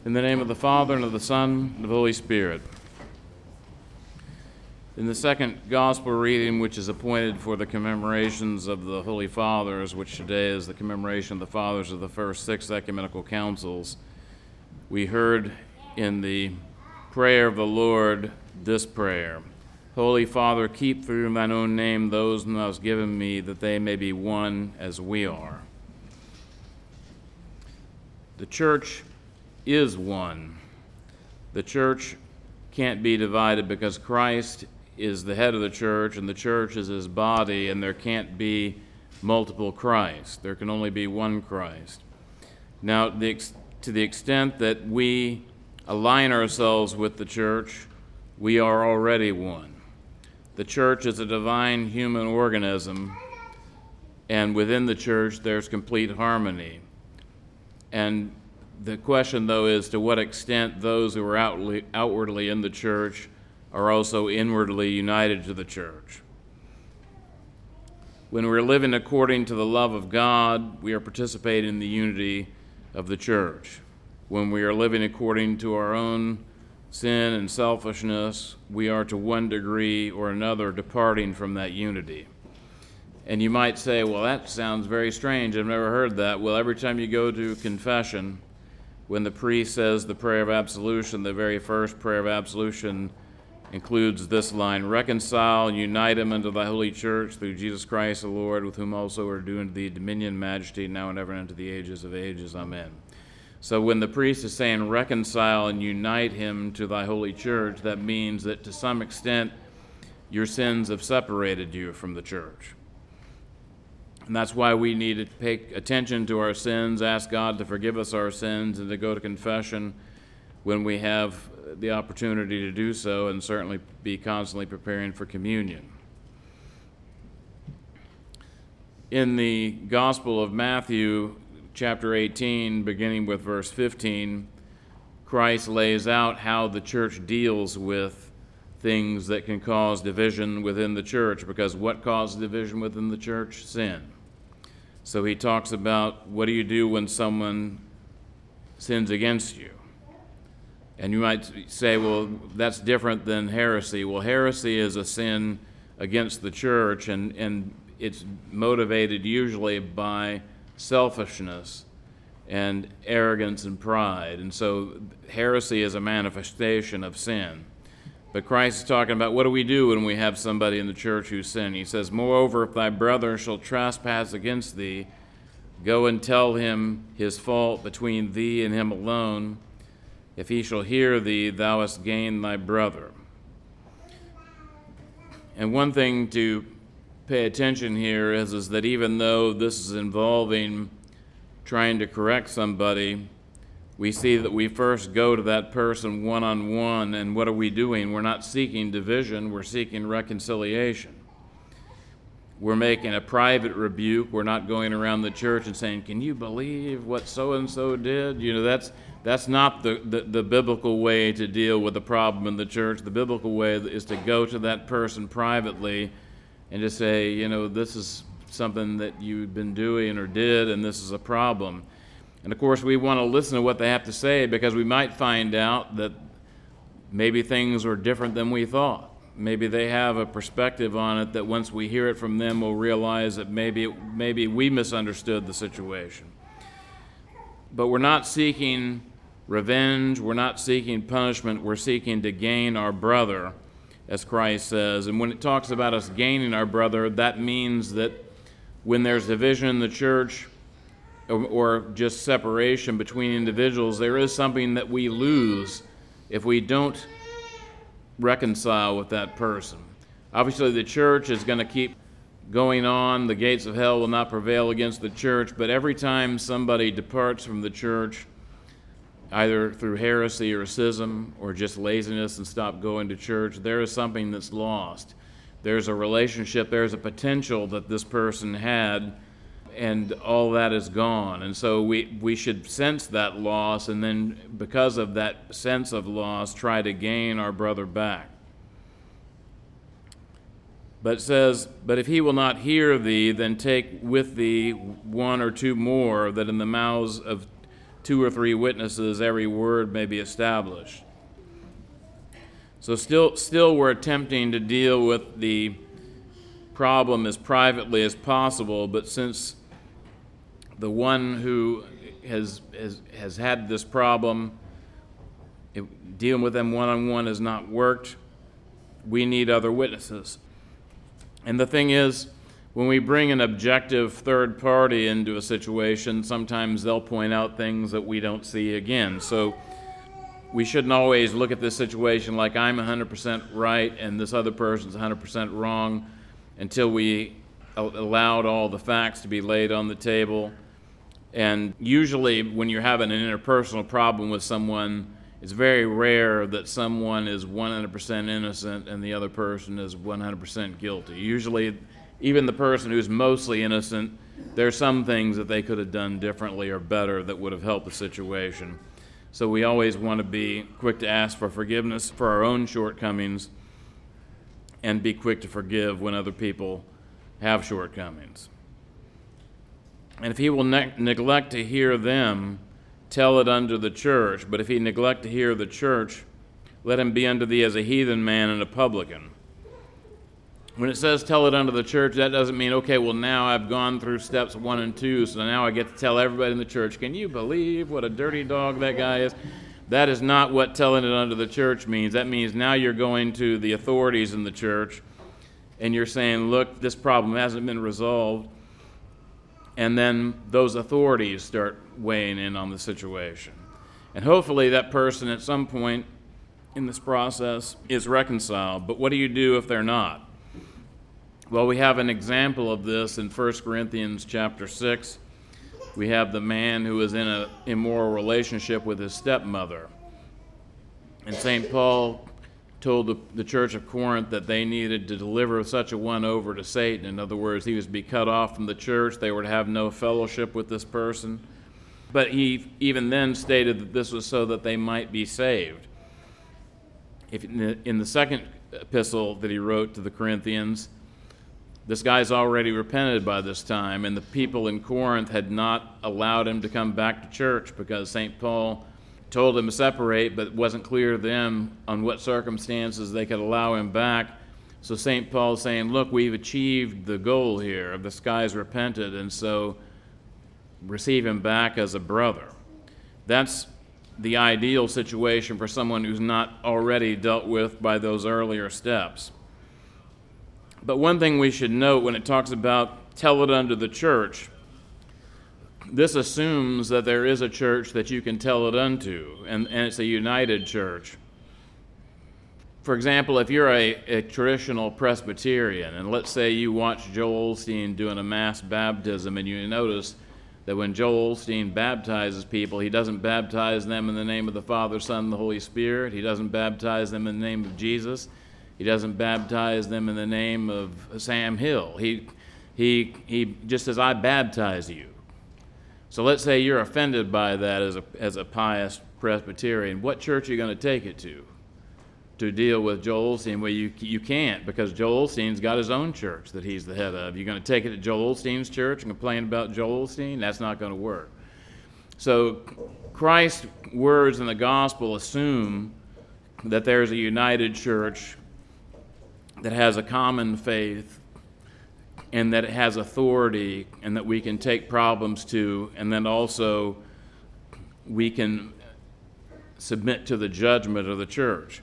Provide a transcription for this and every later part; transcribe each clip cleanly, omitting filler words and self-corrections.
In the name of the Father, and of the Son, and of the Holy Spirit. In the second gospel reading, which is appointed for the commemorations of the Holy Fathers, which today is the commemoration of the Fathers of the first 6 ecumenical councils, we heard in the prayer of the Lord this prayer: Holy Father, keep through thine own name those whom thou hast given me, that they may be one as we are. The church is one. The church can't be divided because Christ is the head of the church and the church is his body, and there can't be multiple Christ. There can only be one Christ. Now, to the extent that we align ourselves with the church, we are already one. The church is a divine human organism, and within the church there's complete harmony. And the question, though, is to what extent those who are outwardly in the church are also inwardly united to the church. When we're living according to the love of God, we are participating in the unity of the church. When we are living according to our own sin and selfishness, we are to one degree or another departing from that unity. And you might say, well, that sounds very strange. I've never heard that. Well, every time you go to confession, when the priest says the prayer of absolution, the very first prayer of absolution includes this line: reconcile and unite him unto thy holy church through Jesus Christ the Lord, with whom also are due unto thee dominion, majesty, now and ever, and unto the ages of ages. Amen. So when the priest is saying reconcile and unite him to thy holy church, that means that to some extent your sins have separated you from the church. And that's why we need to pay attention to our sins, ask God to forgive us our sins, and to go to confession when we have the opportunity to do so, and certainly be constantly preparing for communion. In the Gospel of Matthew, chapter 18, beginning with verse 15, Christ lays out how the church deals with things that can cause division within the church, because what causes division within the church? Sin. So he talks about, what do you do when someone sins against you? And you might say, well, that's different than heresy. Well, heresy is a sin against the church, and it's motivated usually by selfishness and arrogance and pride. And so heresy is a manifestation of sin. But Christ is talking about, what do we do when we have somebody in the church who sin? He says, moreover, if thy brother shall trespass against thee, go and tell him his fault between thee and him alone. If he shall hear thee, thou hast gained thy brother. And one thing to pay attention here is that even though this is involving trying to correct somebody, we see that we first go to that person one-on-one, and what are we doing? We're not seeking division, we're seeking reconciliation. We're making a private rebuke. We're not going around the church and saying, can you believe what so-and-so did? You know, that's not the biblical way to deal with a problem in the church. The biblical way is to go to that person privately and to say, you know, this is something that you've been doing or did, and this is a problem. And of course, we want to listen to what they have to say, because we might find out that maybe things are different than we thought. Maybe they have a perspective on it that once we hear it from them, we'll realize that maybe we misunderstood the situation. But we're not seeking revenge, we're not seeking punishment, we're seeking to gain our brother, as Christ says. And when it talks about us gaining our brother, that means that when there's division in the church, or just separation between individuals, there is something that we lose if we don't reconcile with that person. Obviously, the church is going to keep going on. The gates of hell will not prevail against the church, but every time somebody departs from the church, either through heresy or schism or just laziness and stop going to church, there is something that's lost. There's a relationship, there's a potential that this person had, and all that is gone. And so we should sense that loss, and then because of that sense of loss, try to gain our brother back. But it says, but if he will not hear thee, then take with thee one or two more, that in the mouths of 2 or 3 witnesses, every word may be established. So still we're attempting to deal with the problem as privately as possible, but since the one who has had this problem, dealing with them one-on-one has not worked, we need other witnesses. And the thing is, when we bring an objective third party into a situation, sometimes they'll point out things that we don't see again. So we shouldn't always look at this situation like I'm 100% right and this other person's 100% wrong until we allowed all the facts to be laid on the table. And usually when you're having an interpersonal problem with someone, it's very rare that someone is 100% innocent and the other person is 100% guilty. Usually, even the person who's mostly innocent, there are some things that they could have done differently or better that would have helped the situation. So we always want to be quick to ask for forgiveness for our own shortcomings and be quick to forgive when other people have shortcomings. And if he will neglect to hear them, tell it unto the church. But if he neglect to hear the church, let him be unto thee as a heathen man and a publican. When it says tell it unto the church, that doesn't mean, okay, well now I've gone through steps 1 and 2, so now I get to tell everybody in the church, can you believe what a dirty dog that guy is? That is not what telling it unto the church means. That means now you're going to the authorities in the church and you're saying, look, this problem hasn't been resolved. And then those authorities start weighing in on the situation. And hopefully that person at some point in this process is reconciled. But what do you do if they're not? Well, we have an example of this in 1 Corinthians chapter 6. We have the man who is in an immoral relationship with his stepmother. And St. Paul told the church of Corinth that they needed to deliver such a one over to Satan. In other words, he was to be cut off from the church. They were to have no fellowship with this person. But he even then stated that this was so that they might be saved. In the second epistle that he wrote to the Corinthians, this guy's already repented by this time, and the people in Corinth had not allowed him to come back to church because St. Paul told him to separate, but it wasn't clear to them on what circumstances they could allow him back. So St. Paul's saying, look, we've achieved the goal here. This guy's repented, and so receive him back as a brother. That's the ideal situation for someone who's not already dealt with by those earlier steps. But one thing we should note when it talks about tell it unto the church, this assumes that there is a church that you can tell it unto, and it's a united church. For example, if you're a traditional Presbyterian, and let's say you watch Joel Osteen doing a mass baptism, and you notice that when Joel Osteen baptizes people, he doesn't baptize them in the name of the Father, Son, and the Holy Spirit. He doesn't baptize them in the name of Jesus. He doesn't baptize them in the name of Sam Hill. He just says, I baptize you. So let's say you're offended by that as a pious Presbyterian. What church are you going to take it to deal with Joel Osteen? Well, you can't, because Joel Osteen's got his own church that he's the head of. You're going to take it to Joel Osteen's church and complain about Joel Osteen? That's not going to work. So Christ's words in the gospel assume that there's a united church that has a common faith and that it has authority and that we can take problems to, and then also we can submit to the judgment of the church.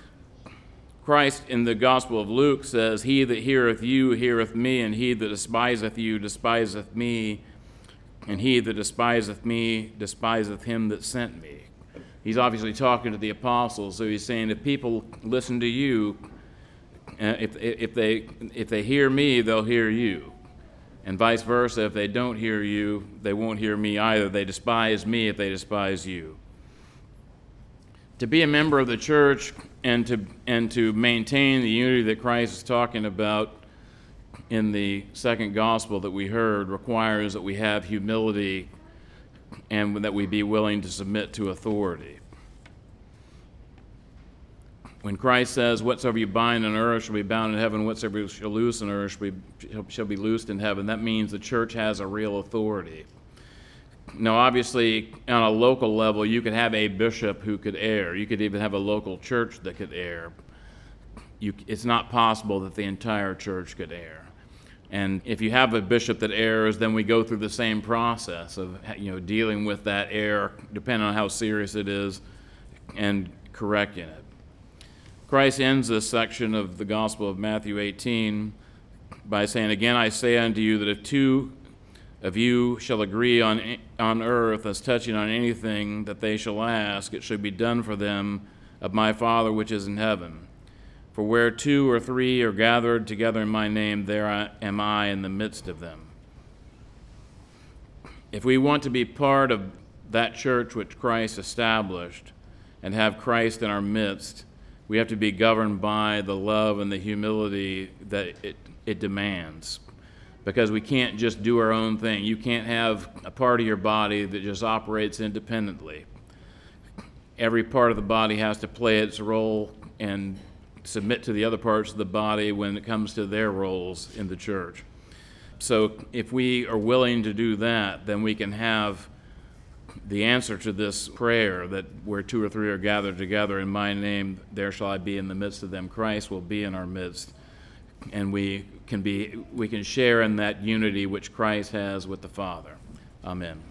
Christ in the Gospel of Luke says, he that heareth you heareth me, and he that despiseth you despiseth me, and he that despiseth me despiseth him that sent me. He's obviously talking to the apostles, so he's saying if people listen to you, if they hear me, they'll hear you. And vice versa, if they don't hear you, they won't hear me either. They despise me if they despise you. To be a member of the church and to maintain the unity that Christ is talking about in the second gospel that we heard requires that we have humility and that we be willing to submit to authority. When Christ says, whatsoever you bind on earth shall be bound in heaven, whatsoever you shall loose on earth shall be loosed in heaven, that means the church has a real authority. Now, obviously, on a local level, you could have a bishop who could err. You could even have a local church that could err. It's not possible that the entire church could err. And if you have a bishop that errs, then we go through the same process of dealing with that error, depending on how serious it is, and correcting it. Christ ends this section of the Gospel of Matthew 18 by saying, "Again I say unto you that if two of you shall agree on earth as touching on anything that they shall ask, it shall be done for them of my Father which is in heaven. For where 2 or 3 are gathered together in my name, there am I in the midst of them." If we want to be part of that church which Christ established and have Christ in our midst, we have to be governed by the love and the humility that it demands. Because we can't just do our own thing. You can't have a part of your body that just operates independently. Every part of the body has to play its role and submit to the other parts of the body when it comes to their roles in the church. So if we are willing to do that, then we can have the answer to this prayer that where 2 or 3 are gathered together in my name, there shall I be in the midst of them. Christ will be in our midst. And we can share in that unity which Christ has with the Father. Amen.